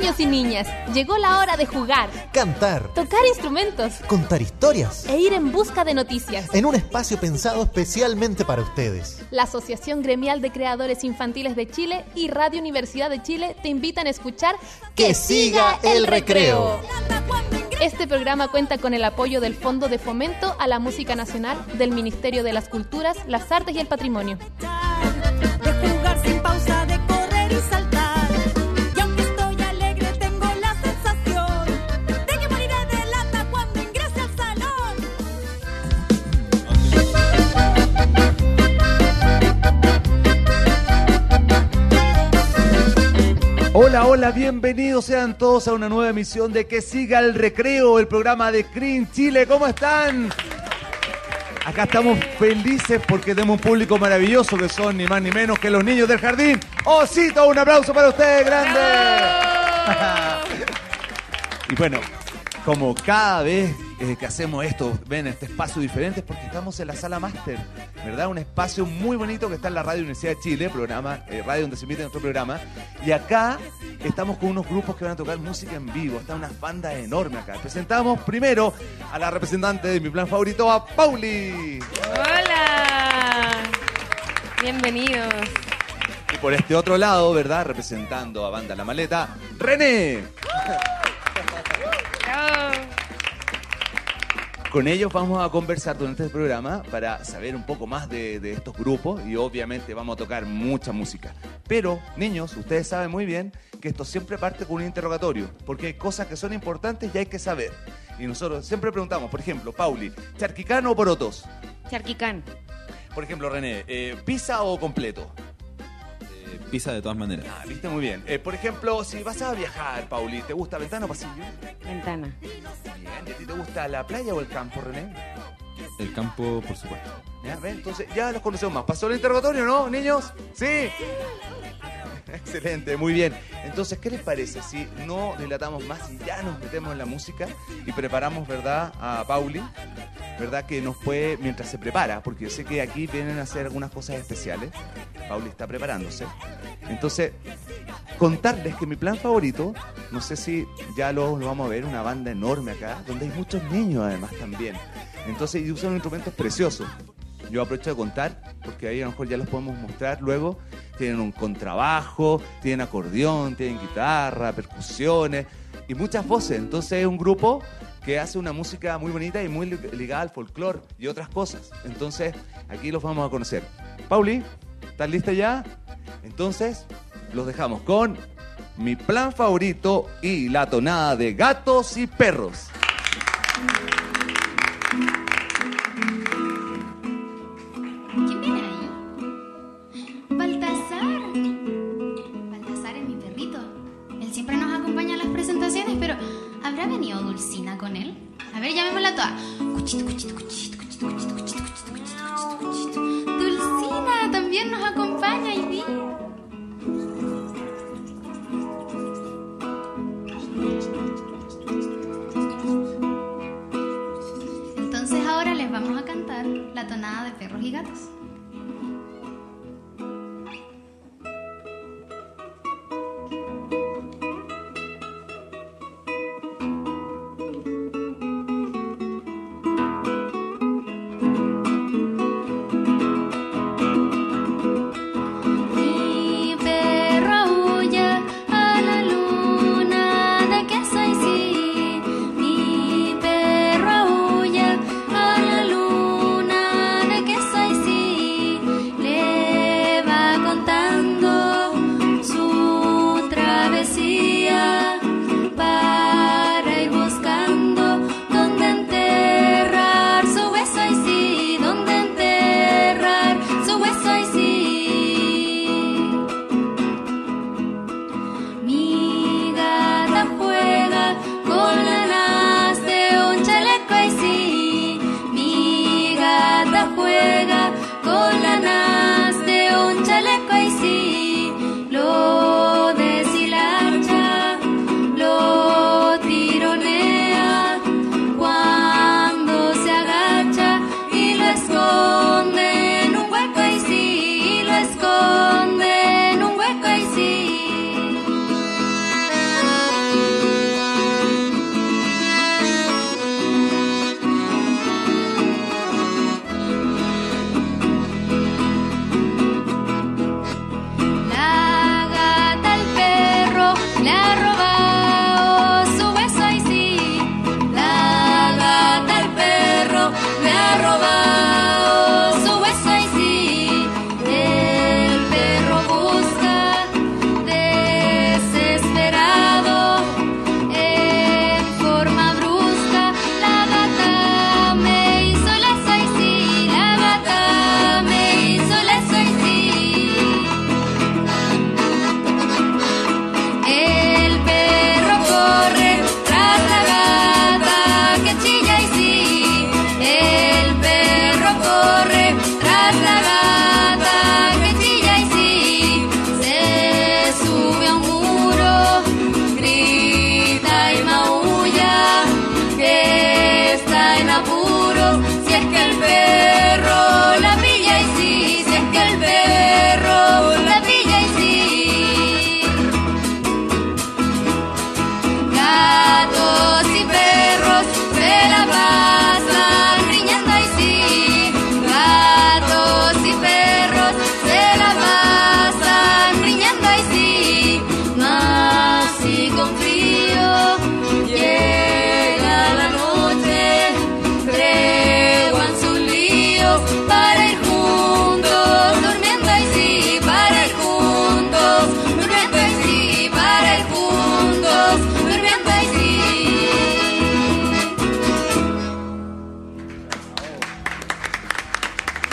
Niños y niñas, llegó la hora de jugar, cantar, tocar instrumentos, contar historias e ir en busca de noticias. En un espacio pensado especialmente para ustedes. La Asociación Gremial de Creadores Infantiles de Chile y Radio Universidad de Chile te invitan a escuchar ¡Que siga el recreo! Este programa cuenta con el apoyo del Fondo de Fomento a la Música Nacional del Ministerio de las Culturas, las Artes y el Patrimonio. De jugar sin pausa, de correr y saltar. Y aunque estoy alegre, tengo la sensación de que moriré de lata cuando ingrese al salón. Hola, hola, bienvenidos sean todos a una nueva emisión de Que Siga el Recreo, el programa de CRIN Chile. ¿Cómo están? Acá estamos felices porque tenemos un público maravilloso que son ni más ni menos que los niños del jardín. ¡Osito! Un aplauso para ustedes, grande. Y bueno, como cada vez que hacemos esto, ven este espacio diferente, porque estamos en la Sala Máster, ¿verdad? Un espacio muy bonito que está en la Radio Universidad de Chile, programa, radio donde se emite nuestro programa. Y acá estamos con unos grupos que van a tocar música en vivo. Está una banda enorme acá. Presentamos primero a la representante de mi plan favorito, a Pauli. ¡Hola! Bienvenidos. Y por este otro lado, ¿verdad? Representando a Banda La Maleta, René. Con ellos vamos a conversar durante el programa para saber un poco más de estos grupos y obviamente vamos a tocar mucha música. Pero, niños, ustedes saben muy bien que esto siempre parte con un interrogatorio, porque hay cosas que son importantes y hay que saber. Y nosotros siempre preguntamos, por ejemplo, Pauli, ¿charquicán o porotos? Charquicán. Por ejemplo, René, ¿pizza o completo? Pizza de todas maneras. Ah, viste muy bien. Por ejemplo, si vas a viajar, Pauli, ¿te gusta ventana o pasillo? Ventana. Bien, ¿y a ti te gusta la playa o el campo, René? El campo, por supuesto. Ya, ¿ven? Entonces ya los conocemos más. ¿Pasó el interrogatorio, no, niños? ¿Sí? Excelente, muy bien. Entonces, ¿qué les parece si no dilatamos más y ya nos metemos en la música y preparamos, ¿verdad?, a Pauli, ¿verdad?, que nos puede, mientras se prepara, porque yo sé que aquí vienen a hacer algunas cosas especiales. Pauli está preparándose. Entonces, contarles que mi plan favorito, no sé si ya lo vamos a ver, una banda enorme acá, donde hay muchos niños además también. Entonces, y usan instrumentos preciosos. Yo aprovecho de contar, porque ahí a lo mejor ya los podemos mostrar luego. Tienen un contrabajo, tienen acordeón, tienen guitarra, percusiones y muchas voces. Entonces es un grupo que hace una música muy bonita y muy ligada al folclore y otras cosas. Entonces aquí los vamos a conocer. Pauli, ¿estás lista ya? Entonces los dejamos con mi plan favorito y la tonada de Gatos y Perros. ¿Quién viene ahí? ¡Baltasar! Baltasar es mi perrito. Él siempre nos acompaña a las presentaciones, pero ¿habrá venido Dulcina con él? A ver, llamémosla toda. Cuchito, cuchito, cuchito, cuchito, cuchito, cuchito, cuchito, cuchito, cuchito. Dulcina también nos acompaña hoy día. Entonces ahora les vamos a cantar la tonada de Perros y Gatos. Sí.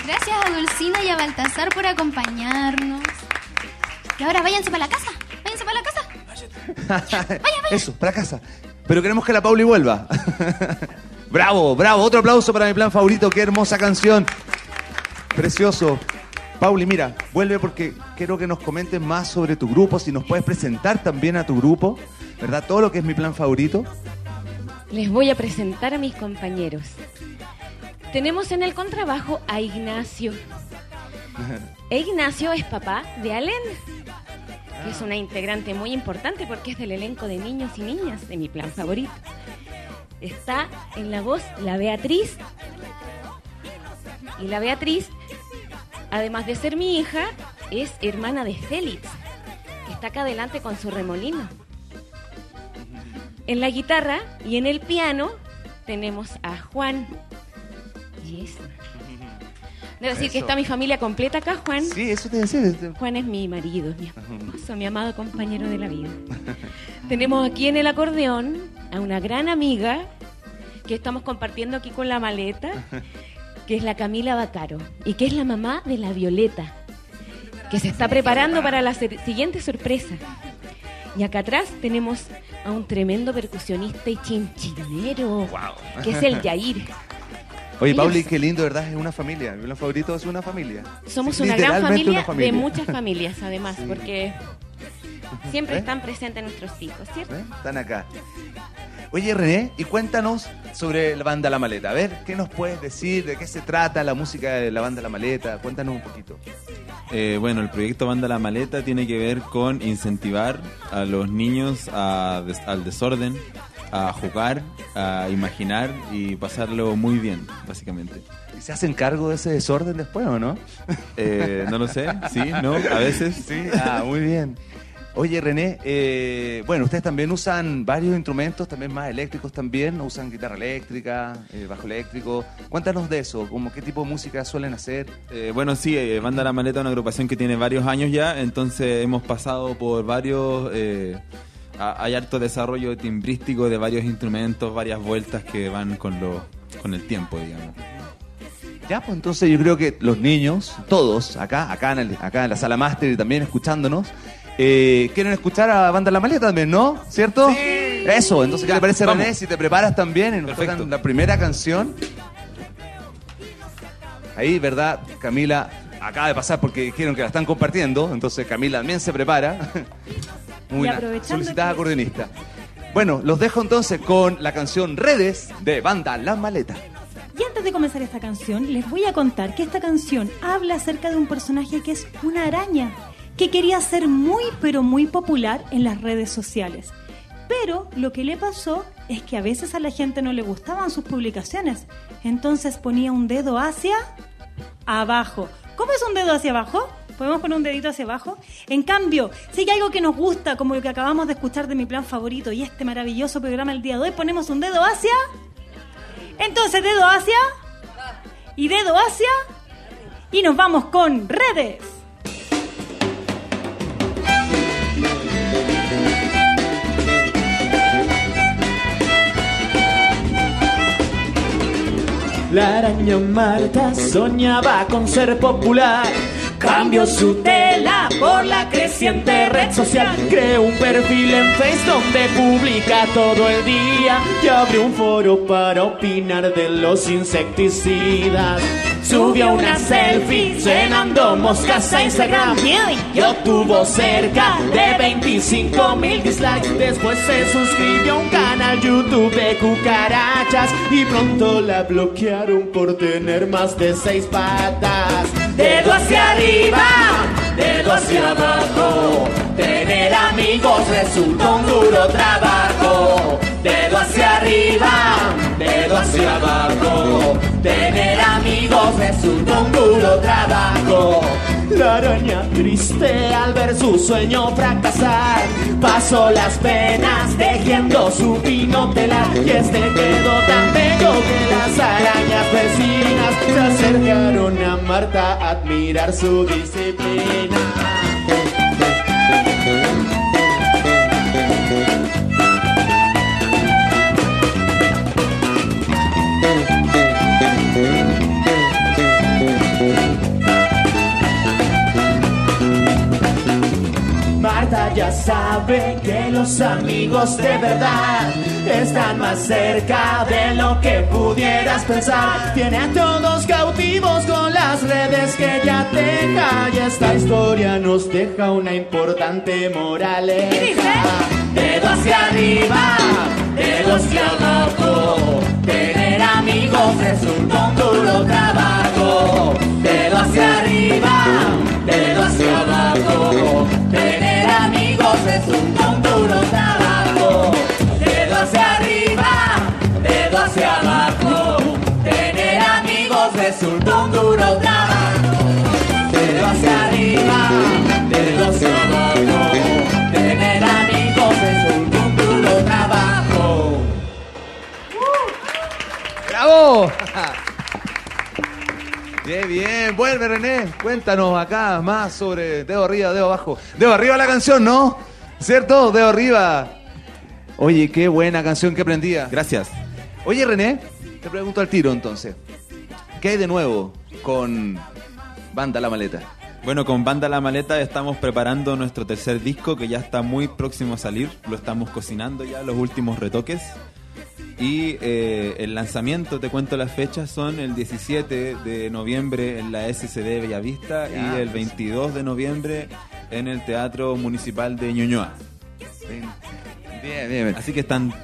Gracias a Dulcina y a Baltasar por acompañarnos. Y ahora váyanse para la casa. Váyanse para la casa. Vaya. Eso, para casa. Pero queremos que la Pauli vuelva. Bravo, bravo. Otro aplauso para mi plan favorito. Qué hermosa canción. Precioso. Pauli, mira, vuelve porque quiero que nos comentes más sobre tu grupo. Si nos puedes presentar también a tu grupo, ¿verdad? Todo lo que es mi plan favorito. Les voy a presentar a mis compañeros. Tenemos en el contrabajo a Ignacio. Ignacio es papá de Alén, que es una integrante muy importante porque es del elenco de niños y niñas de mi plan favorito. Está en la voz la Beatriz. Y la Beatriz, además de ser mi hija, es hermana de Félix, que está acá adelante con su remolino. En la guitarra y en el piano tenemos a Juan. Y eso. Debo decir que está mi familia completa acá, Juan. Sí, eso te decía. Juan es mi marido, mi esposo, mi amado compañero de la vida. Tenemos aquí en el acordeón a una gran amiga que estamos compartiendo aquí con la maleta, que es la Camila Bacaro y que es la mamá de la Violeta, que se está preparando para la siguiente sorpresa. Y acá atrás tenemos a un tremendo percusionista y chinchinero, que es el Yair. Oye, Ellos- Pauli, qué lindo, ¿verdad? Es una familia. Mi plan favorito es una familia. Somos Sí, una gran literalmente familia, una familia. de muchas familias, además, Sí. porque siempre ¿Eh? están presentes nuestros hijos, ¿cierto? ¿Eh? Están acá. Oye, René, y cuéntanos sobre la banda La Maleta. A ver, ¿qué nos puedes decir? ¿De qué se trata la música de la banda La Maleta? Cuéntanos un poquito. Bueno, el proyecto Banda La Maleta tiene que ver con incentivar a los niños al desorden, a jugar, a imaginar y pasarlo muy bien, básicamente. ¿Y se hacen cargo de ese desorden después o no? No lo sé, sí, no, a veces. Sí, muy bien. Oye, René, bueno, ustedes también usan varios instrumentos, también más eléctricos también, usan guitarra eléctrica, bajo eléctrico. Cuéntanos de eso, como qué tipo de música suelen hacer. Bueno, sí, Banda La Maleta es una agrupación que tiene varios años ya, entonces hemos pasado por varios... hay harto desarrollo timbrístico de varios instrumentos, varias vueltas que van con el tiempo, digamos. Ya, pues entonces yo creo que los niños, todos, acá en la sala máster y también escuchándonos, quieren escuchar a Banda La Maleta también, ¿no? ¿Cierto? Sí. Eso, entonces, ¿qué te parece, Vamos. René? Si te preparas también y nos Perfecto. tocan la primera canción. Ahí, ¿verdad? Camila acaba de pasar porque dijeron que la están compartiendo, entonces Camila también se prepara. Muy Y aprovechando solicitada que- acordeonista. Bueno, los dejo entonces con la canción Redes de Banda La Maleta. Y antes de comenzar esta canción, les voy a contar que esta canción habla acerca de un personaje que es una araña, que quería ser muy, pero muy popular en las redes sociales. Pero lo que le pasó es que a veces a la gente no le gustaban sus publicaciones, entonces ponía un dedo hacia abajo. ¿Cómo es un dedo hacia abajo? ¿Podemos poner un dedito hacia abajo? En cambio, si hay algo que nos gusta, como lo que acabamos de escuchar de mi plan favorito y este maravilloso programa el día de hoy, ponemos un dedo hacia... Entonces, dedo hacia y dedo hacia y nos vamos con Redes. La araña Marta soñaba con ser popular. Cambió su tela por la creciente red social. Creó un perfil en Face donde publica todo el día y abrió un foro para opinar de los insecticidas. Subió una selfie cenando moscas a Instagram y obtuvo cerca de 25,000 dislikes. Después se suscribió a un canal YouTube de cucarachas y pronto la bloquearon por tener más de 6 patas. Dedo hacia arriba, dedo hacia abajo. Tener amigos resulta un duro trabajo. Dedo hacia arriba, dedo hacia abajo. Tener amigos resulta un duro trabajo. La araña triste al ver su sueño fracasar pasó las penas tejiendo su pinotelar. Y este quedó tan bello que las arañas vecinas se acercaron a Marta a admirar su disciplina. ya sabe que los amigos de verdad están más cerca de lo que pudieras pensar. Tiene a todos cautivos con las redes que ya deja, y esta historia nos deja una importante moraleja. Dedo hacia arriba, dedo hacia abajo, tener amigos es un duro trabajo. Dedo hacia arriba, dedo hacia abajo, tener amigos es un duro trabajo. Dedo hacia arriba, dedo hacia abajo, tener amigos es un duro trabajo. Dedo hacia arriba, dedo hacia abajo, tener amigos es un duro trabajo. ¡Bravo! Bien, bien. Vuelve, René. Cuéntanos acá más sobre dedo arriba, dedo abajo. Dedo arriba la canción, ¿no? ¿Cierto? Dedo arriba. Oye, qué buena canción que aprendía. Gracias. Oye, René, te pregunto al tiro entonces. ¿Qué hay de nuevo con Banda La Maleta? Bueno, con Banda La Maleta estamos preparando nuestro tercer disco que ya está muy próximo a salir. Lo estamos cocinando ya, los últimos retoques. Y el lanzamiento, te cuento las fechas, son el 17 de noviembre en la SCD Bellavista y el 22 de noviembre en el Teatro Municipal de Ñuñoa. Bien, bien. Así que están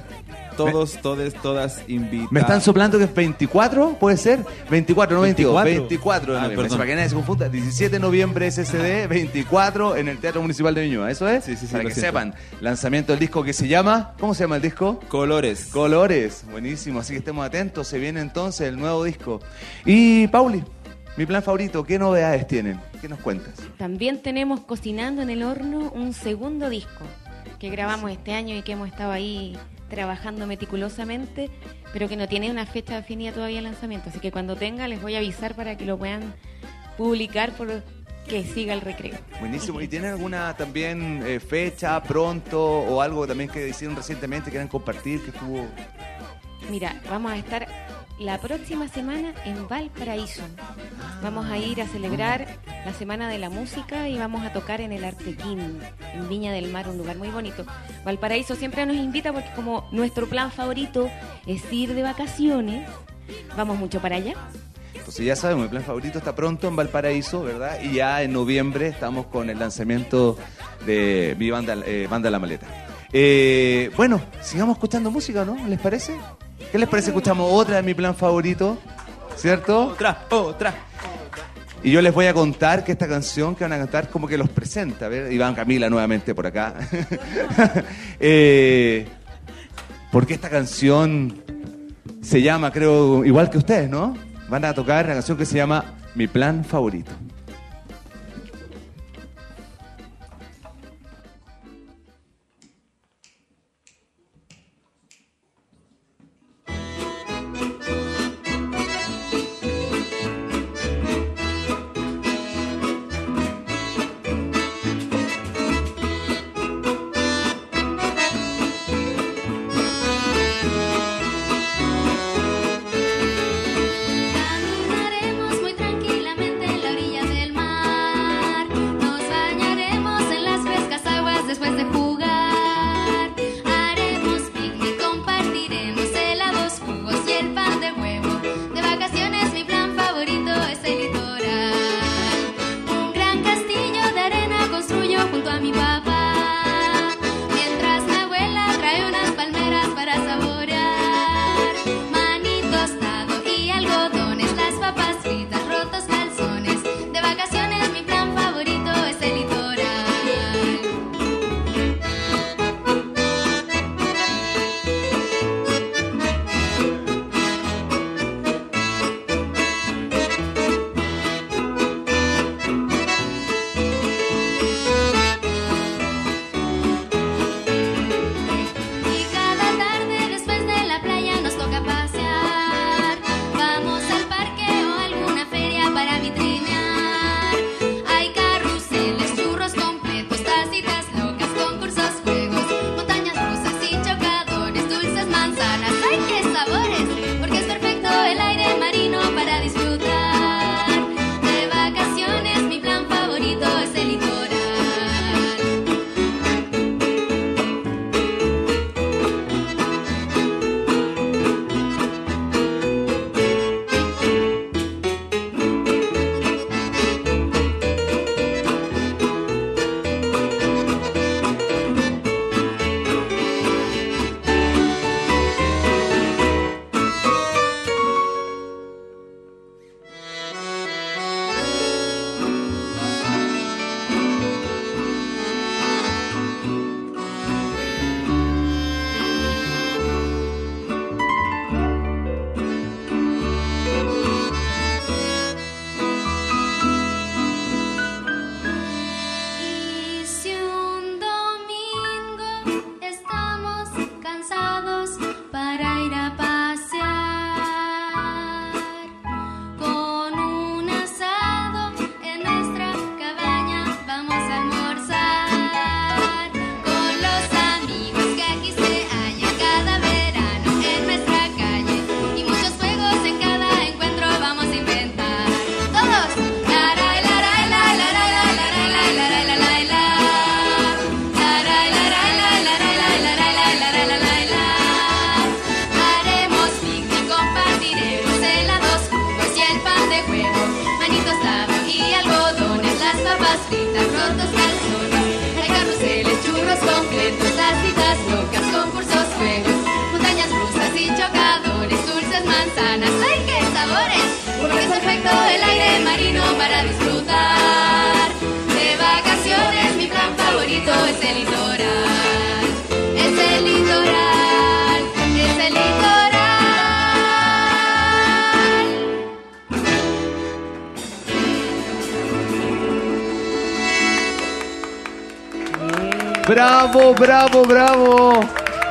todas invitadas. Me están soplando que es 24, ¿puede ser? 24, no 22. 24 de noviembre. Perdón. Para que nadie se confunda. 17 de noviembre SCD, 24 en el Teatro Municipal de Ñuñoa. ¿Eso es? Sí, Para lo que siento. sepan. Lanzamiento del disco que se llama... ¿Cómo se llama el disco? Colores. Colores. Buenísimo. Así que estemos atentos. Se viene entonces el nuevo disco. Y, Pauli, mi plan favorito, ¿qué novedades tienen? ¿Qué nos cuentas? También tenemos cocinando en el horno un segundo disco que grabamos este año y que hemos estado ahí trabajando meticulosamente, pero que no tiene una fecha definida todavía el lanzamiento. Así que cuando tenga les voy a avisar para que lo puedan publicar por que siga el recreo. Buenísimo. ¿Y tienen alguna también fecha pronto o algo también que hicieron recientemente que quieran compartir que estuvo? Mira, vamos a estar la próxima semana en Valparaíso. Vamos a ir a celebrar la Semana de la Música y vamos a tocar en el Artequín, en Viña del Mar, un lugar muy bonito. Valparaíso siempre nos invita porque como nuestro plan favorito es ir de vacaciones, vamos mucho para allá. Entonces ya sabemos, mi plan favorito está pronto en Valparaíso, ¿verdad? Y ya en noviembre estamos con el lanzamiento de mi banda, Banda La Maleta. Bueno, sigamos escuchando música, ¿no? ¿Les parece? ¿Qué les parece? Escuchamos otra de mi plan favorito, ¿cierto? Otra. Y yo les voy a contar que esta canción que van a cantar como que los presenta. A ver, Iván Camila nuevamente por acá. Porque esta canción se llama, creo, igual que ustedes, ¿no? Van a tocar una canción que se llama Mi Plan Favorito. Caminaremos muy tranquilamente en la orilla asado y algodones, las papas fritas, rotos calzones. Hay carruseles, churros completos, las citas locas, concursos, juegos, montañas rusas y chocadores, dulces manzanas. ¡Ay, qué sabores! Porque es perfecto el aire marino para disfrutar de vacaciones. Mi plan favorito es el litoral, es el litoral, es el litoral. ¡Bravo, bravo, bravo!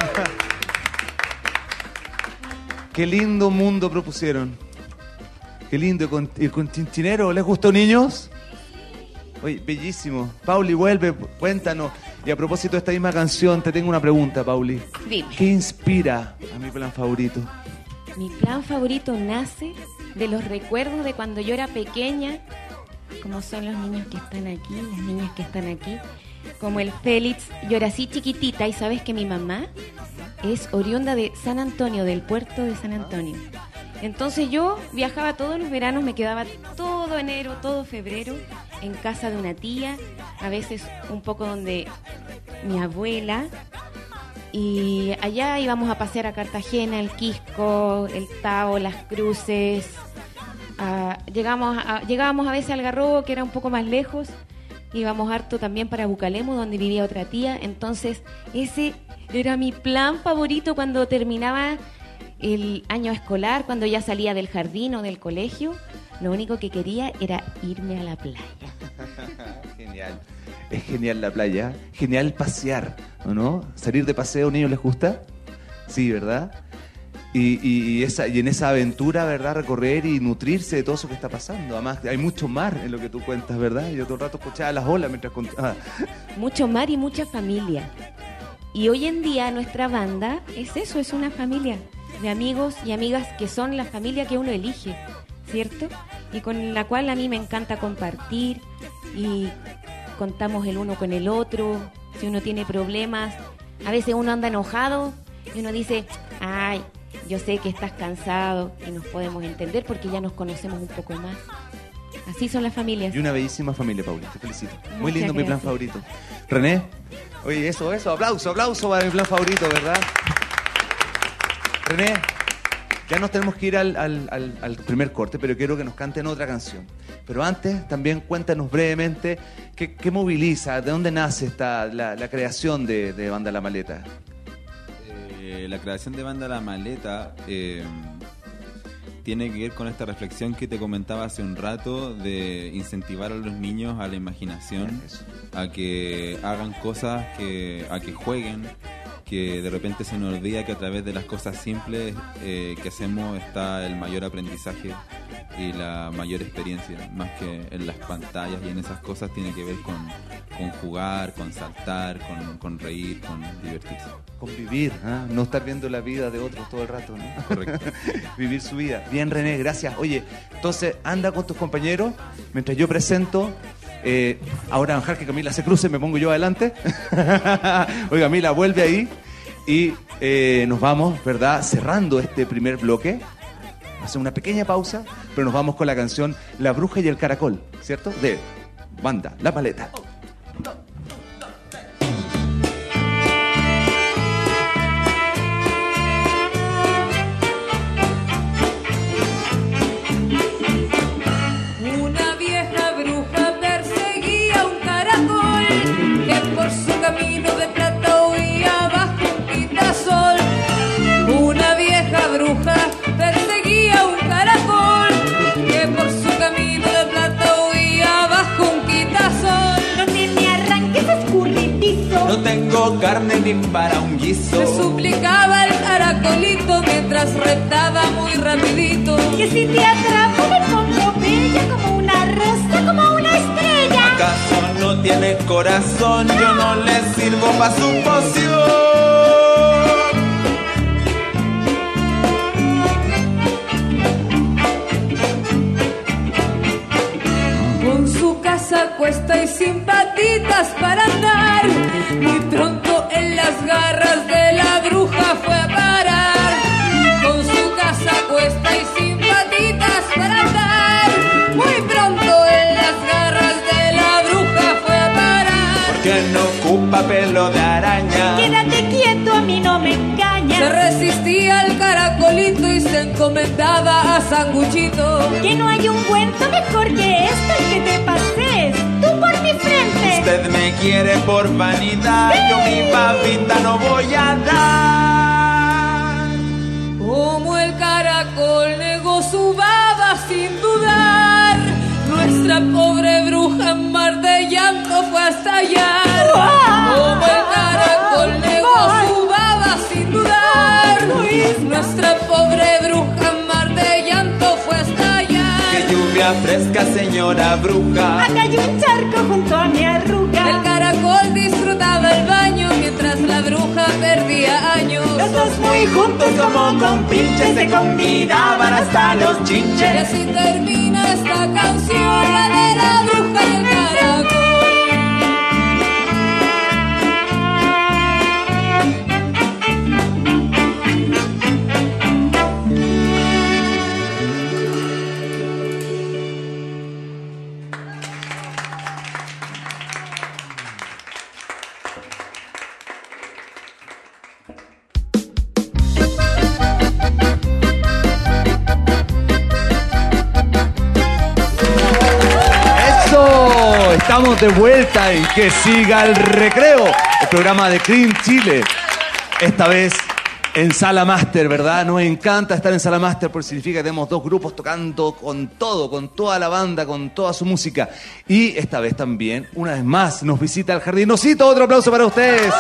Qué lindo mundo propusieron. Qué lindo. ¿Y con Chinchinero les gustó, niños? Oye, bellísimo. Pauli, vuelve, cuéntanos. Y a propósito de esta misma canción, te tengo una pregunta, Pauli. Dime. ¿Qué inspira a mi plan favorito? Mi plan favorito nace de los recuerdos de cuando yo era pequeña, como son los niños que están aquí, las niñas que están aquí, como el Félix. Yo era así chiquitita y sabes que mi mamá es oriunda de San Antonio, del puerto de San Antonio. Entonces yo viajaba todos los veranos, me quedaba todo enero, todo febrero en casa de una tía, a veces un poco donde mi abuela, y allá íbamos a pasear a Cartagena, el Quisco, el Tao, Las Cruces. Llegábamos a veces al Garrobo, que era un poco más lejos. Íbamos harto también para Bucalemu, donde vivía otra tía. Entonces ese era mi plan favorito cuando terminaba el año escolar, cuando ya salía del jardín o del colegio. Lo único que quería era irme a la playa. Genial. Es genial la playa. Genial pasear, ¿o no? Salir de paseo, ¿niños les gusta? Sí, ¿verdad? Y en esa aventura, ¿verdad? Recorrer y nutrirse de todo eso que está pasando. Además, hay mucho mar en lo que tú cuentas, ¿verdad? Yo todo el rato escuchaba las olas mientras contaba. Mucho mar y mucha familia. Y hoy en día nuestra banda es eso, es una familia de amigos y amigas que son la familia que uno elige, ¿cierto? Y con la cual a mí me encanta compartir y contamos el uno con el otro. Si uno tiene problemas, a veces uno anda enojado y uno dice, ay, yo sé que estás cansado, y nos podemos entender porque ya nos conocemos un poco más. Así son las familias. Y una bellísima familia, Pauli, te felicito. Muy Muchas lindo, mi plan gracias. favorito. René, oye, eso, aplauso para mi plan favorito, ¿verdad? René, ya nos tenemos que ir al primer corte, pero quiero que nos canten otra canción. Pero antes, también cuéntanos brevemente qué moviliza, de dónde nace la creación de Banda La Maleta. La creación de Banda La Maleta tiene que ver con esta reflexión que te comentaba hace un rato de incentivar a los niños a la imaginación, a que hagan cosas, a que jueguen, que de repente se nos olvida que a través de las cosas simples que hacemos está el mayor aprendizaje y la mayor experiencia, más que en las pantallas y en esas cosas. Tiene que ver con jugar, con saltar, con reír, con divertirse. Convivir, ¿eh? No estar viendo la vida de otros todo el rato, ¿no? Correcto. Vivir su vida. Bien, René, gracias. Oye, entonces anda con tus compañeros mientras yo presento. Ahora dejar que Camila se cruce, me pongo yo adelante. Oiga, Camila, vuelve ahí. Y nos vamos, ¿verdad? Cerrando este primer bloque. Hace una pequeña pausa, pero nos vamos con la canción La Bruja y el Caracol, ¿cierto? De Banda La Maleta. Una vieja bruja perseguía un caracol que por su camino de plata huía bajo un quitasol. Una vieja bruja perseguía un caracol que por su camino de plata huía bajo un quitasol. No tiene arranques escurridizo, No tengo carne ni para un guiso. Se suplicaba el caracolito mientras reptaba muy rapidito. que si te atrapo me pongo bella como una rosa, como una estrella. ¿Acaso no tiene corazón? Yo no le sirvo pa' su poción. Con su casa cuesta y sin patitas para andar, muy pronto en las garras de la bruja fue a parar. Con su casa cuesta y sin patitas para andar, muy pronto pelo de araña. Quédate quieto, a mí no me engañas. Se resistía al caracolito y se encomendaba a Sanguchito. Que no hay un cuento mejor que este que te pases tú por mi frente. Usted me quiere por vanidad, yo mi babita no voy a dar. Como el caracol negó su baba sin dudar, nuestra pobre bruja en mar de llanto fue a estallar. Como el caracol negó su baba sin dudar, nuestra pobre bruja en mar de llanto fue a estallar. Qué lluvia fresca, señora bruja. Acá hay un charco junto a mi arruga. El caracol disfrutaba el baño mientras la bruja perdía años. Los dos muy juntos como compinches se combinaban hasta los Y chinches. así termina esta canción, la de la bruja y el caracol. ¡Eso! Estamos de vuelta en Que Siga el Recreo, el programa de Cream Chile. Esta vez en Sala Master, ¿verdad? Nos encanta estar en Sala Master porque significa que tenemos dos grupos tocando con todo, con toda la banda, con toda su música. Y esta vez también, una vez más, nos visita el Jardín Osito. Otro aplauso para ustedes.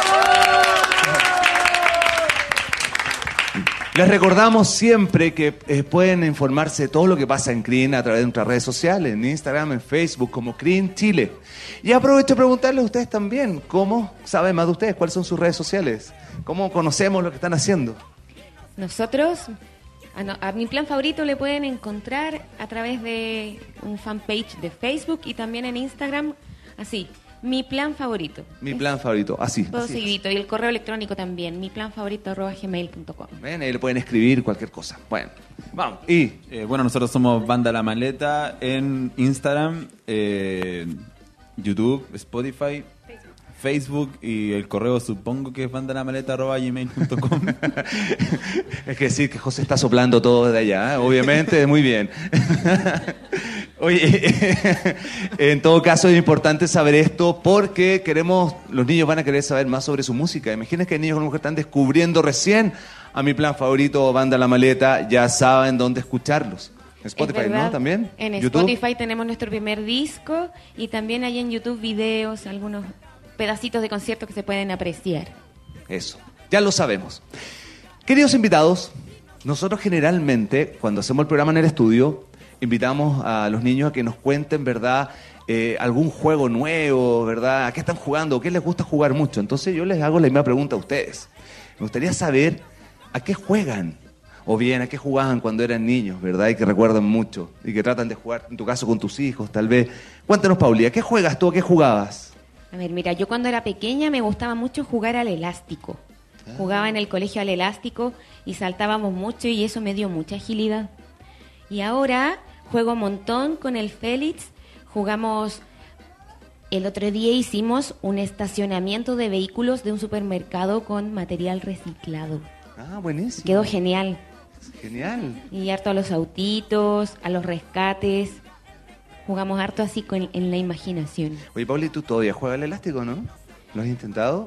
Les recordamos siempre que pueden informarse de todo lo que pasa en CRIN a través de nuestras redes sociales, en Instagram, en Facebook, como CRIN Chile. Y aprovecho a preguntarles a ustedes también, ¿cómo saben más de ustedes? ¿Cuáles son sus redes sociales? ¿Cómo conocemos lo que están haciendo? Nosotros, a mi plan favorito le pueden encontrar a través de un fanpage de Facebook y también en Instagram, así, mi plan favorito. Mi plan favorito, así. Todo así. seguidito, y el correo electrónico también, miplanfavorito@gmail.com. Ven, ahí le pueden escribir cualquier cosa. Bueno, vamos. Y Bueno, nosotros somos Banda La Maleta en Instagram, YouTube, Spotify, Facebook y el correo supongo que es bandalamaleta@gmail.com. es que decir que José está soplando todo desde allá, ¿eh? Obviamente, muy bien. Oye, en todo caso es importante saber esto porque los niños van a querer saber más sobre su música. Imagínense que hay niños con mujeres están descubriendo recién a mi plan favorito, Banda La Maleta, ya saben dónde escucharlos. En Spotify, ¿no? ¿También? En YouTube. Spotify tenemos nuestro primer disco y también hay en YouTube videos, algunos pedacitos de conciertos que se pueden apreciar. Eso, ya lo sabemos. Queridos invitados, nosotros generalmente, cuando hacemos el programa en el estudio, invitamos a los niños a que nos cuenten, ¿verdad?, algún juego nuevo, ¿verdad?, a qué están jugando, qué les gusta jugar mucho. Entonces yo les hago la misma pregunta a ustedes. Me gustaría saber a qué juegan, o bien a qué jugaban cuando eran niños, ¿verdad?, y que recuerdan mucho, y que tratan de jugar, en tu caso, con tus hijos, tal vez. Cuéntanos, Pauli, ¿a qué juegas tú, a qué jugabas? A ver, mira, yo cuando era pequeña me gustaba mucho jugar al elástico. Jugaba en el colegio al elástico y saltábamos mucho y eso me dio mucha agilidad. Y ahora juego un montón con el Félix. Jugamos, el otro día hicimos un estacionamiento de vehículos de un supermercado con material reciclado. Ah, buenísimo. Quedó genial. Genial. Y harto a los autitos, a los rescates. Jugamos harto así en la imaginación. Oye, Pauli, ¿tú todavía juegas el elástico, no? ¿Lo has intentado?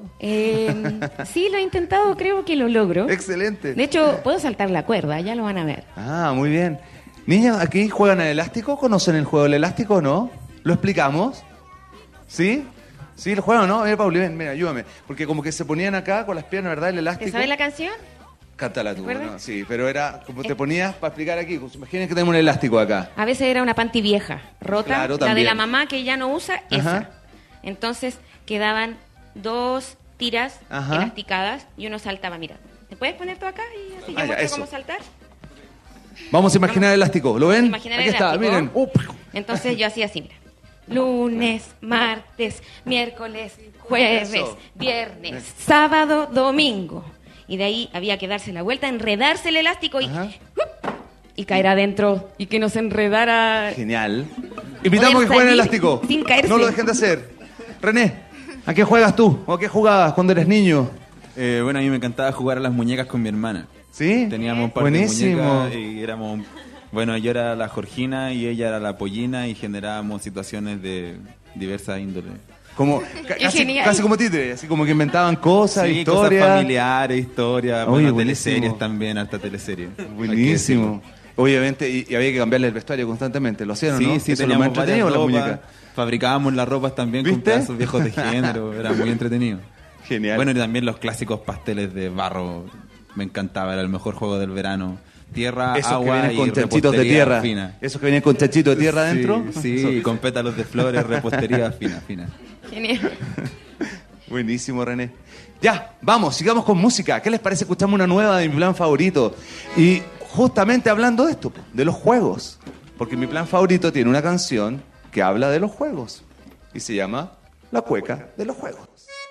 Sí, lo he intentado, creo que lo logro. Excelente. De hecho, puedo saltar la cuerda, ya lo van a ver. Ah, muy bien. Niñas, ¿aquí juegan al elástico? ¿Conocen el juego del elástico o no? ¿Lo explicamos? ¿Sí? ¿Sí lo juegan o no? Mira, Pauli, ven, mira, ayúdame. Porque como que se ponían acá con las piernas, ¿verdad? El elástico. ¿Te sabes la canción? Cántala tú, ¿Verdad? ¿no? Sí, pero era como te ponías para explicar aquí. Pues, imaginen que tenemos un elástico acá. A veces era una panty vieja, rota, Claro, la de también. la mamá que ya no usa, esa. Ajá. Entonces quedaban 2 tiras Ajá. elasticadas y uno saltaba, mira. ¿Te puedes poner tú acá y así yo ya, muestro eso. cómo saltar? Vamos a imaginar el elástico. ¿Lo ven? Imaginar Aquí el está, elástico. miren. Entonces yo hacía así, mira. Lunes, martes, miércoles, jueves, Eso. viernes, sábado, domingo. Y de ahí había que darse la vuelta, enredarse el elástico y caer adentro y que nos enredara. Genial. Invitamos a que Poder jueguen el salir elástico. sin caerse. No lo dejen de hacer. René. ¿A qué juegas tú? ¿O a qué jugabas cuando eres niño? Bueno, a mí me encantaba jugar a las muñecas con mi hermana. ¿Sí? Teníamos un par Buenísimo. de muñecas y éramos... Bueno, yo era la Georgina y ella era la Pollina y generábamos situaciones de diversas índoles. Como, casi como títere, así como que inventaban cosas, Sí, historias. cosas familiares, historias, Oye, bueno, buenísimo. teleseries también, harta teleserie. Buenísimo. Obviamente, y había que cambiarle el vestuario constantemente. ¿Lo hacían o Sí, no? sí, Eso es lo más teníamos entretenido, varias las ropas, muñecas. fabricábamos las ropas también con ¿Viste? pedazos viejos de género, era muy entretenido. Genial. Bueno, y también los clásicos pasteles de barro, me encantaba, era el mejor juego del verano. Tierra, Esos que agua vienen y con chanchitos de repostería tierra. fina. Esos que vienen con chanchitos de tierra Sí, adentro. Sí, con pétalos de flores, repostería fina. Genial. Buenísimo, René. Ya, vamos, sigamos con música. ¿Qué les parece? Escuchamos una nueva de Mi Plan Favorito. Y justamente hablando de esto, de los juegos. Porque Mi Plan Favorito tiene una canción que habla de los juegos. Y se llama La Cueca de los Juegos.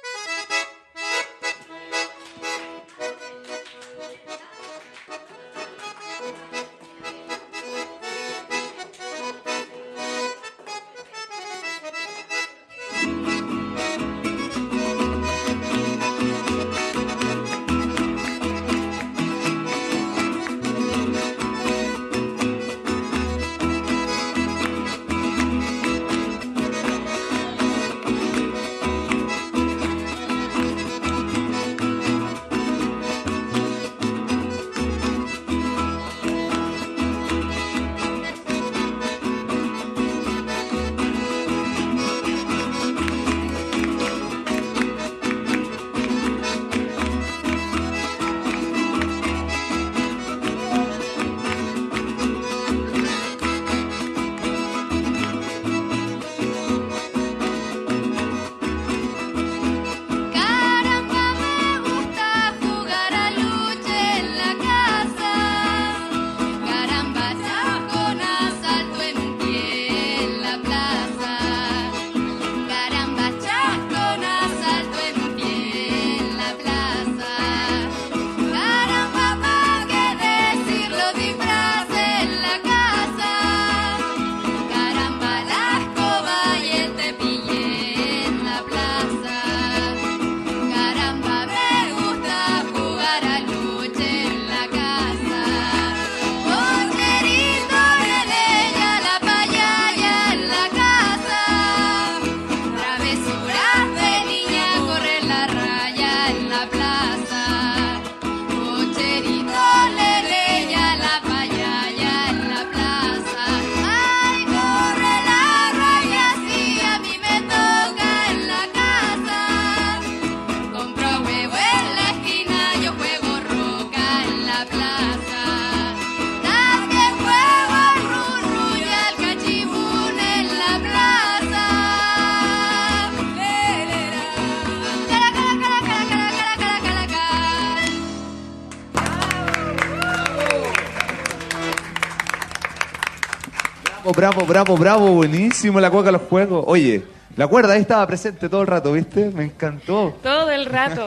Bravo, buenísimo La Cueca de los Juegos. Oye, la cuerda ahí estaba presente todo el rato, ¿viste? Me encantó. Todo el rato.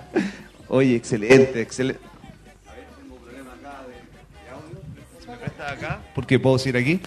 Oye, excelente. A ver, tengo un problema acá de audio. ¿Me prestas acá? Porque puedo seguir aquí.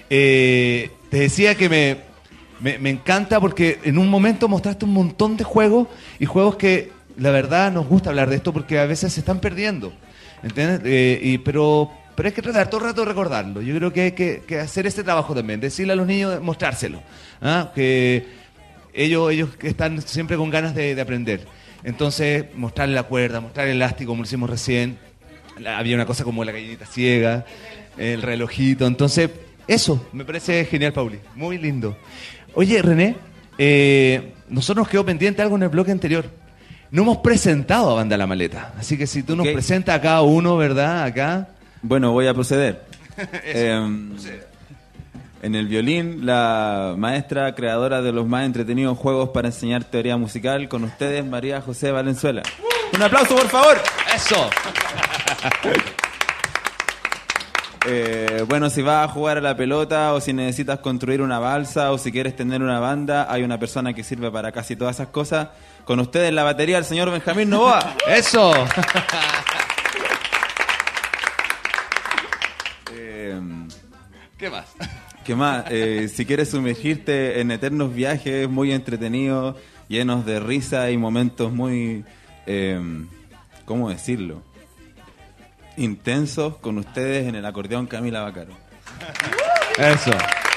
Te decía que me encanta porque en un momento mostraste un montón de juegos y juegos que la verdad nos gusta hablar de esto porque a veces se están perdiendo. ¿Entiendes? Pero hay que tratar todo el rato de recordarlo. Yo creo que hay que hacer este trabajo también, decirle a los niños, mostrárselo. ¿Ah? Que ellos que están siempre con ganas de aprender. Entonces, mostrarle la cuerda, mostrarle el elástico, como lo hicimos recién. Había una cosa como la gallinita ciega, el relojito. Entonces, eso me parece genial, Pauli. Muy lindo. Oye, René, nosotros nos quedó pendiente algo en el bloque anterior. No hemos presentado a Banda La Maleta. Así que si tú nos presentas a cada uno, ¿verdad? Acá. Bueno, voy a proceder. En el violín, la maestra creadora de los más entretenidos juegos para enseñar teoría musical, con ustedes, María José Valenzuela. ¡Un aplauso, por favor! ¡Eso! Bueno, si vas a jugar a la pelota o si necesitas construir una balsa o si quieres tener una banda, hay una persona que sirve para casi todas esas cosas. Con ustedes la batería, el señor Benjamín Novoa. ¡Eso! ¿Qué más? Si quieres sumergirte en eternos viajes muy entretenidos llenos de risa y momentos muy, ¿cómo decirlo? Intensos con ustedes en el acordeón Camila Bacaro. Eso.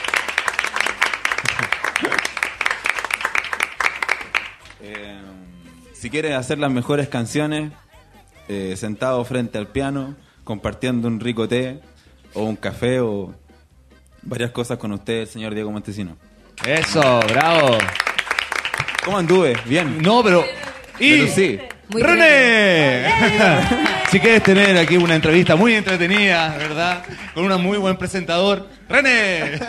Si quieres hacer las mejores canciones, sentado frente al piano, compartiendo un rico té o un café o varias cosas con usted, el señor Diego Montesino. Eso, bravo. ¿Cómo anduve? Bien. No, pero sí. Muy ¡René! Si quieres tener aquí una entrevista muy entretenida, ¿verdad? Con un muy buen presentador. ¡René!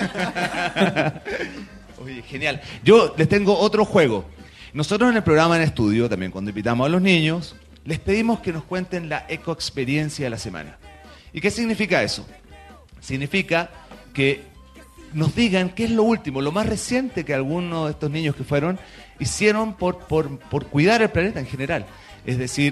Oye, genial. Yo les tengo otro juego. Nosotros en el programa En Estudio, también cuando invitamos a los niños, les pedimos que nos cuenten la ecoexperiencia de la semana. ¿Y qué significa eso? Significa que nos digan qué es lo último, lo más reciente que algunos de estos niños que fueron hicieron por cuidar el planeta en general. Es decir,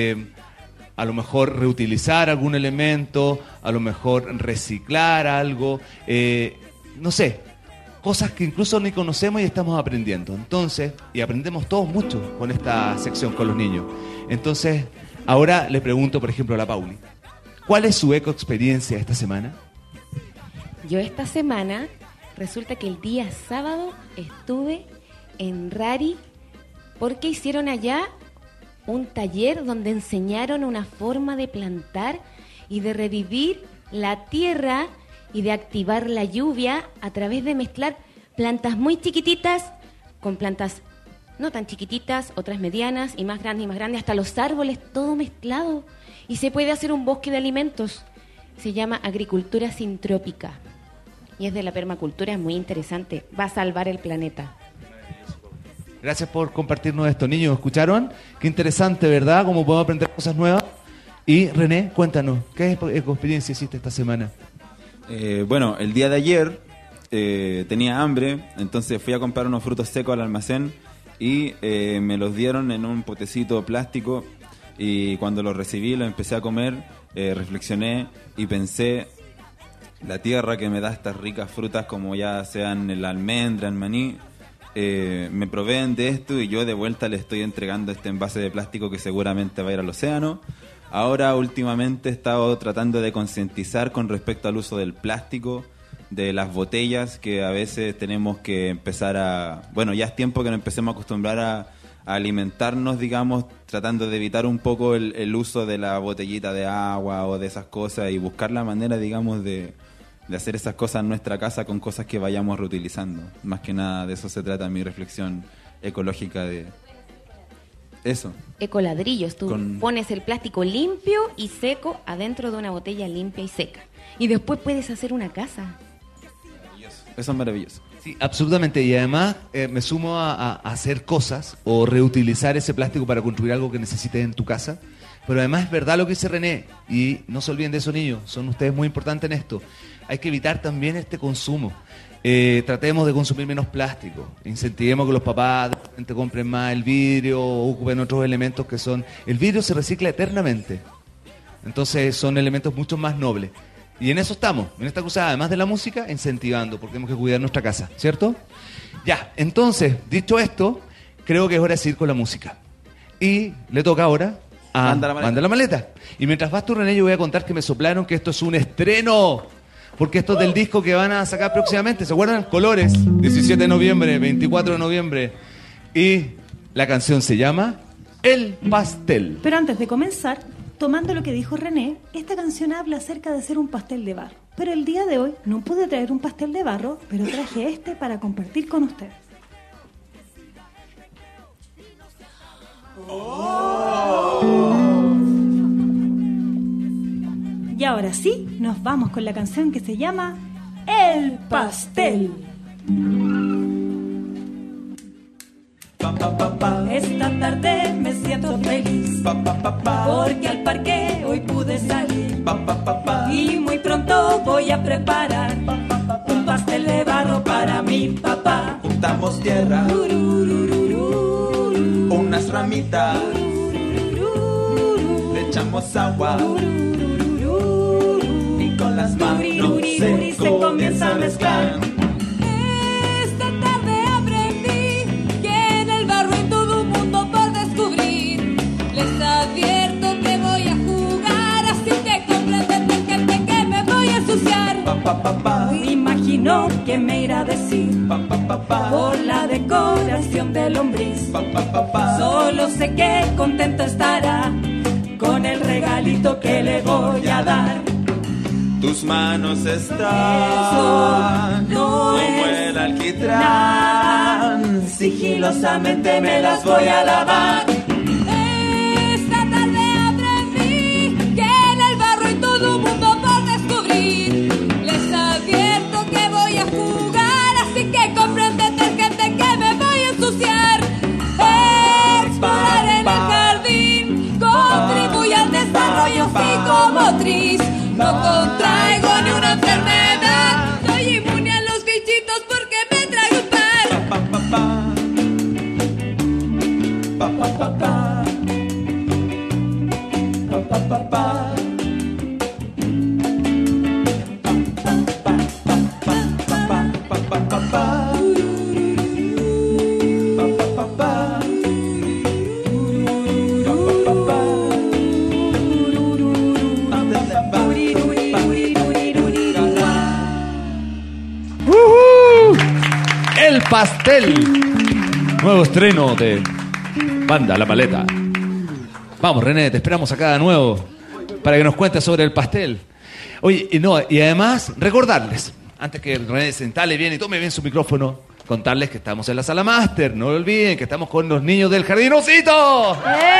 a lo mejor reutilizar algún elemento, a lo mejor reciclar algo, no sé, cosas que incluso ni conocemos y estamos aprendiendo. Entonces, y aprendemos todos mucho con esta sección con los niños. Entonces, ahora le pregunto, por ejemplo, a la Pauli, ¿cuál es su ecoexperiencia esta semana? Yo esta semana, resulta que el día sábado estuve en Rari porque hicieron allá un taller donde enseñaron una forma de plantar y de revivir la tierra y de activar la lluvia a través de mezclar plantas muy chiquititas con plantas no tan chiquititas, otras medianas y más grandes, hasta los árboles, todo mezclado. Y se puede hacer un bosque de alimentos. Se llama agricultura sintrópica. Y es de la permacultura, es muy interesante. Va a salvar el planeta. Gracias por compartirnos esto, niños. ¿Escucharon? Qué interesante, ¿verdad? Cómo podemos aprender cosas nuevas. Y René, cuéntanos, ¿qué experiencia hiciste esta semana? Bueno, el día de ayer tenía hambre, entonces fui a comprar unos frutos secos al almacén y me los dieron en un potecito plástico y cuando los recibí, los empecé a comer, reflexioné y pensé, la tierra que me da estas ricas frutas como ya sean la almendra, el maní, me proveen de esto y yo de vuelta le estoy entregando este envase de plástico que seguramente va a ir al océano. Ahora últimamente he estado tratando de concientizar con respecto al uso del plástico, de las botellas, que a veces tenemos que empezar a... Bueno, ya es tiempo que nos empecemos a acostumbrar a alimentarnos, digamos, tratando de evitar un poco el uso de la botellita de agua o de esas cosas y buscar la manera, digamos, de hacer esas cosas en nuestra casa con cosas que vayamos reutilizando. Más que nada de eso se trata mi reflexión ecológica de eso. Ecoladrillos, tú pones el plástico limpio y seco adentro de una botella limpia y seca. Y después puedes hacer una casa. Eso es maravilloso. Sí, absolutamente. Y además me sumo a hacer cosas o reutilizar ese plástico para construir algo que necesites en tu casa. Pero además es verdad lo que dice René. Y no se olviden de eso, niños. Son ustedes muy importantes en esto. Hay que evitar también este consumo. Tratemos de consumir menos plástico. Incentivemos que los papás de repente compren más el vidrio o ocupen otros elementos que son... El vidrio se recicla eternamente. Entonces son elementos mucho más nobles. Y en eso estamos, en esta cruzada, además de la música, incentivando, porque tenemos que cuidar nuestra casa, ¿cierto? Ya, entonces, dicho esto, creo que es hora de seguir con la música. Y le toca ahora a Manda la Maleta. Y mientras vas tú, René, yo voy a contar que me soplaron que esto es un estreno. Porque esto es del disco que van a sacar próximamente. ¿Se acuerdan? Colores, 17 de noviembre, 24 de noviembre. Y la canción se llama El Pastel. Pero antes de comenzar, tomando lo que dijo René, esta canción habla acerca de hacer un pastel de barro. Pero el día de hoy no pude traer un pastel de barro, pero traje este para compartir con ustedes. Y ahora sí, nos vamos con la canción que se llama El Pastel. Esta tarde me siento feliz porque al parque hoy pude salir y muy pronto voy a preparar un pastel de barro para mi papá. Juntamos tierra, unas ramitas, le echamos agua y con las manos se comienza a mezclar. Esta tarde aprendí que en el barro por la decoración del lombriz. Solo sé que contento estará con el regalito que le voy a dar. Tus manos están no como es el alquitrán, sigilosamente me las voy a lavar. Esta tarde aprendí que en el barro hay todo un mundo por descubrir. Les advierto que voy a jugar, así que compren detergente que me voy a ensuciar. Explorar en el jardín contribuye al desarrollo psicomotriz. No contraigo ni una enfermedad, soy inmune a los bichitos porque me trae un par. El Pastel, nuevo estreno de Banda La Maleta. Vamos, René, te esperamos acá de nuevo para que nos cuentes sobre El Pastel. Oye, y además recordarles, antes que René se instale bien y tome bien su micrófono, contarles que estamos en la sala máster. No lo olviden, que estamos con los niños del Jardinocito.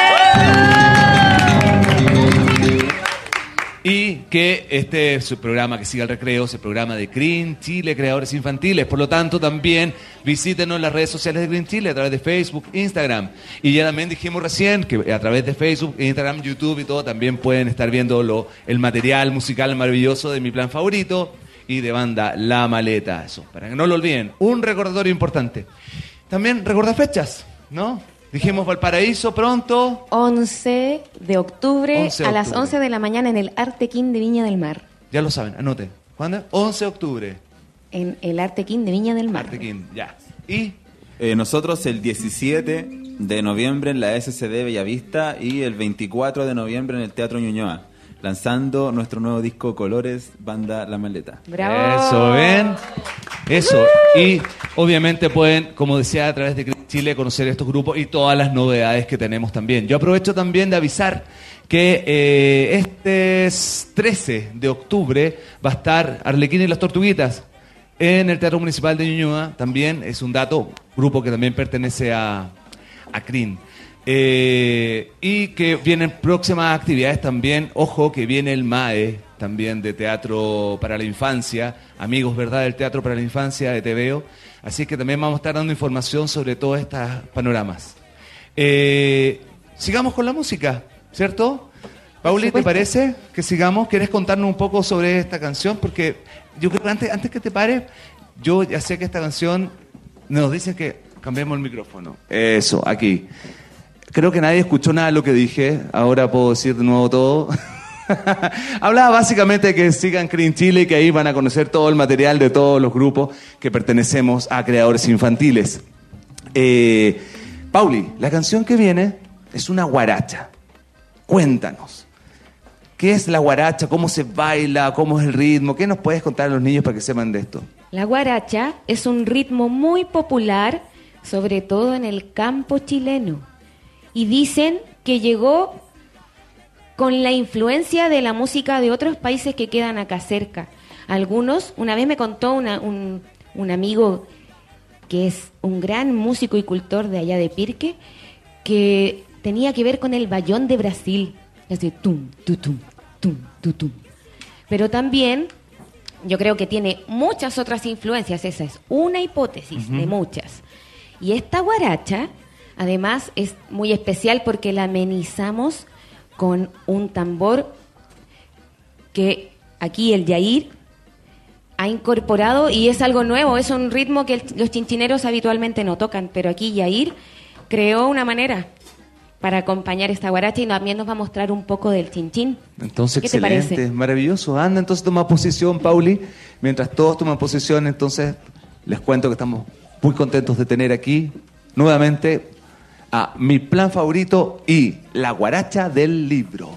Y que este es su programa Que Siga el Recreo, es el programa de Green Chile, creadores infantiles. Por lo tanto, también visítenos en las redes sociales de Green Chile a través de Facebook, Instagram. Y ya también dijimos recién que a través de Facebook, Instagram, YouTube y todo, también pueden estar viendo el material musical maravilloso de Mi Plan Favorito y de Banda La Maleta. Eso, para que no lo olviden. Un recordatorio importante. También recuerda fechas, ¿no? Dijimos Valparaíso pronto. 11 de octubre 11 de a las octubre. 11 de la mañana en el Artequín de Viña del Mar. Ya lo saben, anoten. ¿Cuándo? 11 de octubre. En el Artequín de Viña del Mar. Artequín, ya. Y nosotros el 17 de noviembre en la SCD Bellavista y el 24 de noviembre en el Teatro Ñuñoa, lanzando nuestro nuevo disco Colores, Banda La Maleta. ¡Bravo! Eso, ¿ven? Eso. Y obviamente pueden, como decía, a través de Green Chile conocer estos grupos y todas las novedades que tenemos también. Yo aprovecho también de avisar que este 13 de octubre va a estar Arlequín y las Tortuguitas en el Teatro Municipal de Ñuñoa. También es un dato, grupo que también pertenece a CRIN. Y que vienen próximas actividades también. Ojo que viene el MAE también de Teatro para la Infancia, amigos, ¿verdad?, del Teatro para la Infancia de TVO. Así que también vamos a estar dando información sobre todos estos panoramas. Sigamos con la música, ¿cierto? Pauli, ¿te parece que sigamos? ¿Quieres contarnos un poco sobre esta canción? Porque yo creo que antes que te pare, yo ya sé que esta canción nos dicen que cambiemos el micrófono. Eso, aquí. Creo que nadie escuchó nada de lo que dije. Ahora puedo decir de nuevo todo. Hablaba básicamente de que sigan Green Chile y que ahí van a conocer todo el material de todos los grupos que pertenecemos a creadores infantiles. Pauli, la canción que viene es una guaracha. Cuéntanos. ¿Qué es la guaracha? ¿Cómo se baila? ¿Cómo es el ritmo? ¿Qué nos puedes contar a los niños para que sepan de esto? La guaracha es un ritmo muy popular, sobre todo en el campo chileno. Y dicen que llegó con la influencia de la música de otros países que quedan acá cerca. Algunos, una vez me contó un amigo que es un gran músico y cultor de allá de Pirque, que tenía que ver con el bayón de Brasil. Así, tum, tu, tum, tum, tu, tum. Pero también yo creo que tiene muchas otras influencias. Esa es una hipótesis de muchas. Y esta guaracha, además, es muy especial porque la amenizamos con un tambor que aquí el Yair ha incorporado y es algo nuevo, es un ritmo que los chinchineros habitualmente no tocan, pero aquí Yair creó una manera para acompañar esta guaracha y también nos va a mostrar un poco del chinchín. Entonces, ¿Qué te excelente, parece? maravilloso. Anda, entonces toma posición, Pauli. Mientras todos toman posición, entonces les cuento que estamos muy contentos de tener aquí nuevamente a Mi Plan Favorito y la guaracha del libro.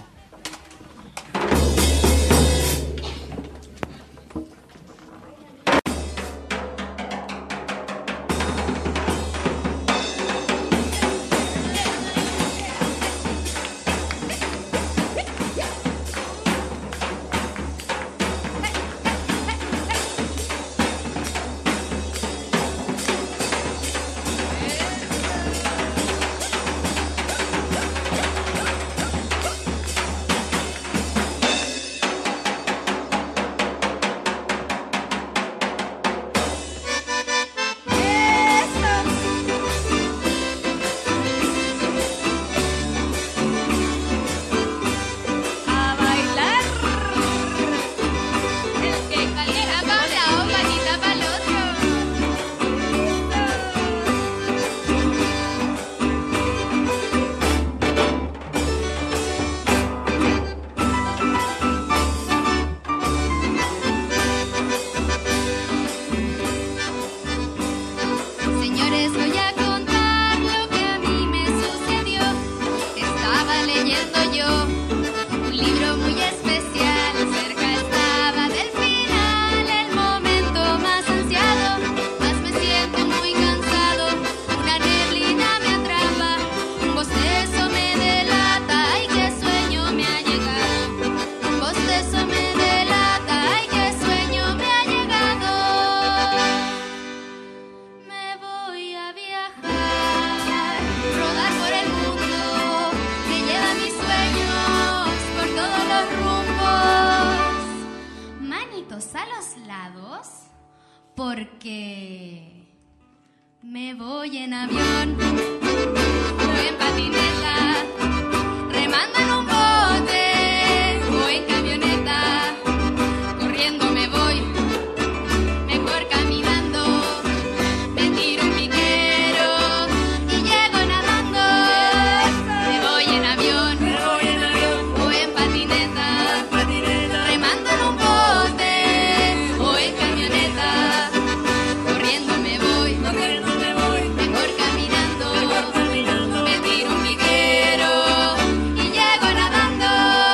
Me voy en avión o en patineta, remando en un bote o en camioneta, corriendo me voy, mejor caminando, me tiro un piquero y llego nadando. Me voy en avión o en patineta, remando en un bote o en camioneta, corriendo me voy, mejor caminando, me tiro un piquero y llego nadando.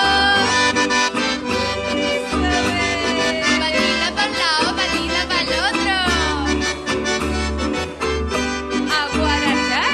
Patita para un lado, patita para el otro, a guarachar.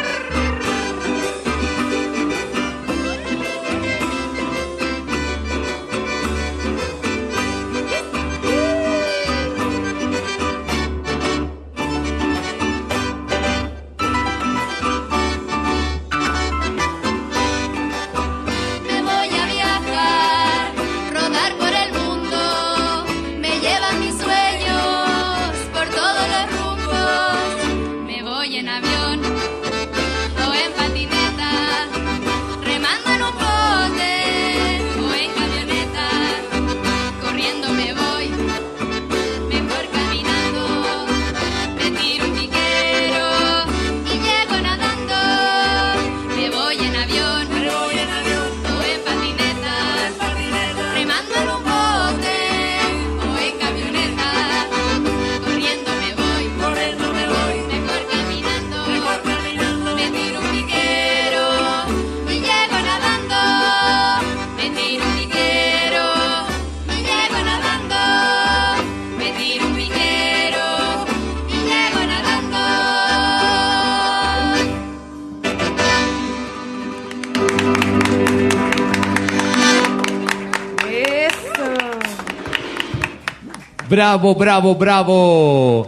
Me voy a viajar, rodar por el mundo, me llevan mis sueños por todos los rumbos. Me voy en avión o en patineta, remando en un bote o en camioneta, corriendo me voy, mejor caminando, me tiro un piquero y llego nadando. Me voy en avión o en patineta, remando en un bote o en camioneta, corriendo me voy, mejor caminando, me tiro un piquero y llego nadando. Me tiro un piquero y llego nadando. Me tiro un piquero y llego nadando. Eso. Bravo, bravo, bravo.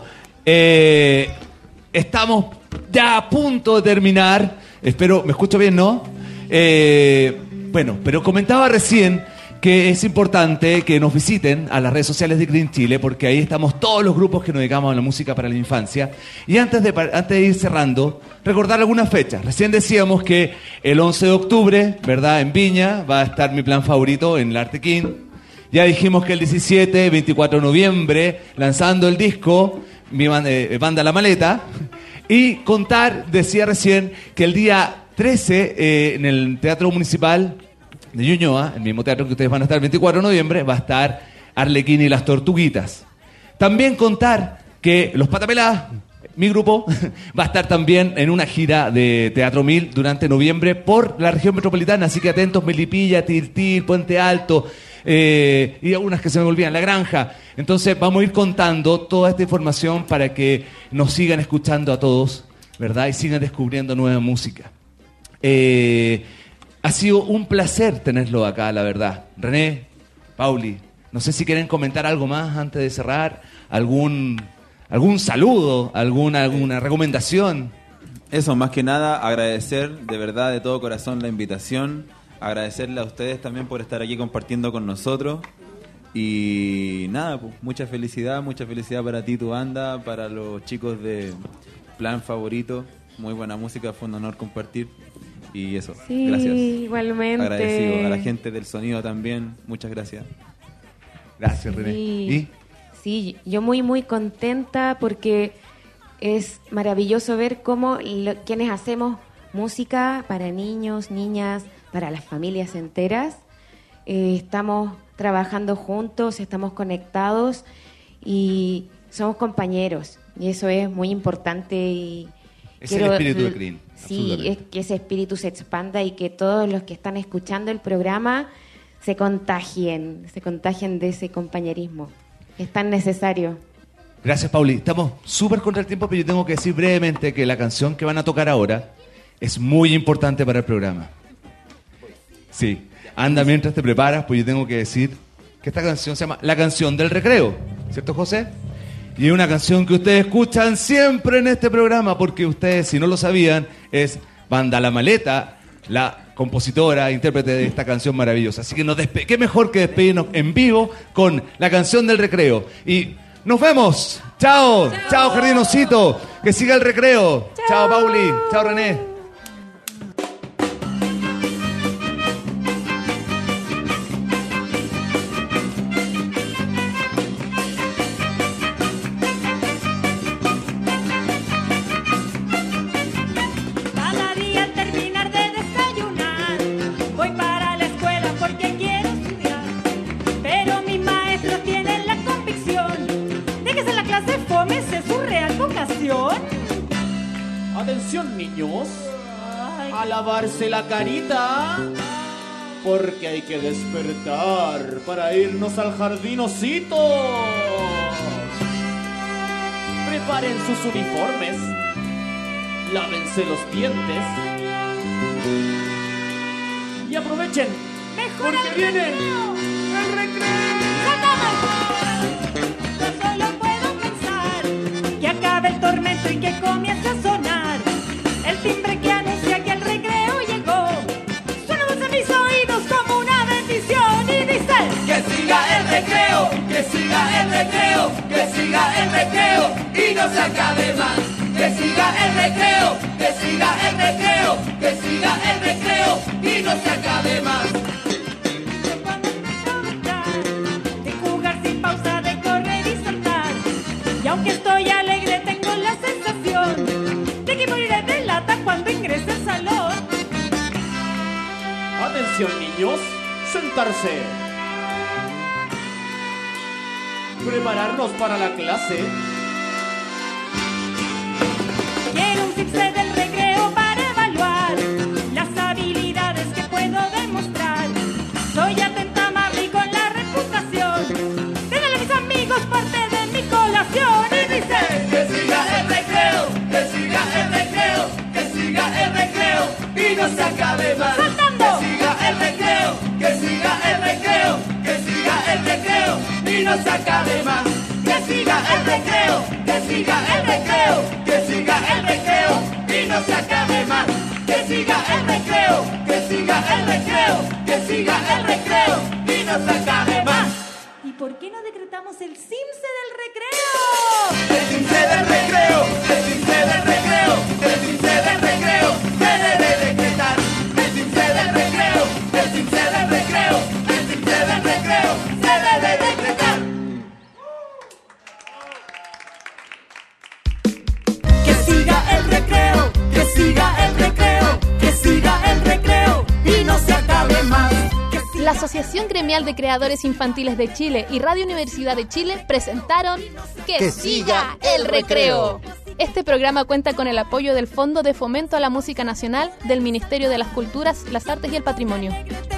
Estamos ya a punto de terminar. Espero, ¿me escucho bien, no? Bueno, pero comentaba recién que es importante que nos visiten a las redes sociales de Green Chile, porque ahí estamos todos los grupos que nos dedicamos a la música para la infancia. Y antes de ir cerrando, recordar algunas fechas. Recién decíamos que el 11 de octubre, ¿verdad? En Viña va a estar Mi Plan Favorito en el Artequín. Ya dijimos que el 17, 24 de noviembre, lanzando el disco Mi Banda La Maleta. Y contar, decía recién, que el día 13 en el Teatro Municipal de Ñuñoa, el mismo teatro que ustedes van a estar el 24 de noviembre, va a estar Arlequín y las Tortuguitas. También contar que Los Patapelá, mi grupo, va a estar también en una gira de Teatro 1000 durante noviembre por la región metropolitana, así que atentos, Melipilla, Tiltil, Puente Alto, y algunas que se me olvidan, La Granja. Entonces vamos a ir contando toda esta información para que nos sigan escuchando a todos, ¿verdad? Y sigan descubriendo nueva música. Ha sido un placer tenerlo acá, la verdad. René, Pauli, no sé si quieren comentar algo más antes de cerrar, algún saludo, alguna recomendación. Eso, más que nada, agradecer de verdad, de todo corazón, la invitación. Agradecerle a ustedes también por estar aquí compartiendo con nosotros. Y nada, pues, mucha felicidad para ti, tu banda, para los chicos de Plan Favorito. Muy buena música, fue un honor compartir. Y eso, Sí, gracias. igualmente. Agradecido a la gente del sonido también, muchas gracias. Gracias, René. Sí. Sí, yo muy, muy contenta porque es maravilloso ver cómo quienes hacemos música para niños, niñas, para las familias enteras, estamos trabajando juntos, estamos conectados y somos compañeros. Y eso es muy importante. Y es el espíritu de Green. Sí, es que ese espíritu se expanda y que todos los que están escuchando el programa se contagien de ese compañerismo. Es tan necesario. Gracias, Pauli. Estamos súper contra el tiempo, pero yo tengo que decir brevemente que la canción que van a tocar ahora es muy importante para el programa. Sí, anda mientras te preparas, pues yo tengo que decir que esta canción se llama La Canción del Recreo, ¿cierto, José? Y es una canción que ustedes escuchan siempre en este programa, porque ustedes, si no lo sabían, es Banda La Maleta, la compositora, intérprete de esta canción maravillosa. Así que qué mejor que despedirnos en vivo con La Canción del Recreo. Y Nos vemos. Chao. Chao, Jardinocito. Que siga el recreo. Chao, Pauli. Chao, René. Cada día al terminar de desayunar, voy para la escuela porque quiero estudiar. Pero mis maestros tienen la convicción de que si la clase fome es su real vocación. Atención, niños. A lavarse la carita. Porque hay que despertar para irnos al jardinocito. Preparen sus uniformes. Lávense los dientes. Y aprovechen. Porque viene el recreo. Yo solo puedo pensar que acabe el tormento y que comience a sonar el timbre que anuncia que el recreo llegó. Suena voz en mis oídos como una bendición y dice: Que siga el recreo, que siga el recreo, que siga el recreo y no se acabe más. Que siga el recreo, que siga el recreo, que siga el recreo y no se acabe más. de jugar sin pausa, de correr y saltar. Y aunque estoy alegre, tengo la sensación de que moriré de lata cuando ingrese al salón. Atención, niños. Sentarse. Prepararnos para la clase. Quiero un cipse del recreo para evaluar las habilidades que puedo demostrar. Soy atenta, amable y con la reputación de darle a mis amigos parte de mi colación. Y dice: Que siga el recreo, que siga el recreo, que siga el recreo y no se acabe más. ¡Saltando! Que siga el recreo, que siga el recreo, que siga el recreo y no se acabe más. Que siga el recreo, que siga el recreo, que siga el recreo y no se acabe más. Que siga el recreo, que siga el recreo, que siga el recreo y no se acabe más. ¿Y por qué no decretamos el cimse del recreo? El cimse del recreo, el cimse del recreo, el cimse del recreo se debe decretar. El cimse del recreo, el cimse del recreo, el cimse del recreo se debe decretar. Que siga el recreo, que siga el recreo, que siga el recreo y no se acabe más. La Asociación Gremial de Creadores Infantiles de Chile y Radio Universidad de Chile presentaron Que siga el recreo. Este programa cuenta con el apoyo del Fondo de Fomento a la Música Nacional del Ministerio de las Culturas, las Artes y el Patrimonio.